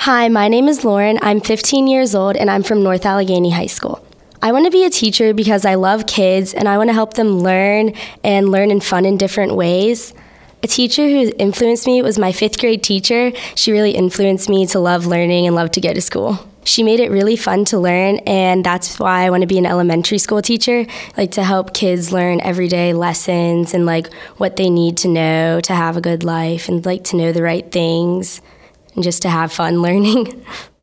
Hi, my name is Lauren. I'm 15 years old and I'm from North Allegheny High School. I want to be a teacher because I love kids and I want to help them learn and learn in fun and different ways. A teacher who influenced me was my 5th grade teacher. She really influenced me to love learning and love to go to school. She made it really fun to learn, and that's why I want to be an elementary school teacher, like to help kids learn everyday lessons and like what they need to know to have a good life and like to know the right things and just to have fun learning.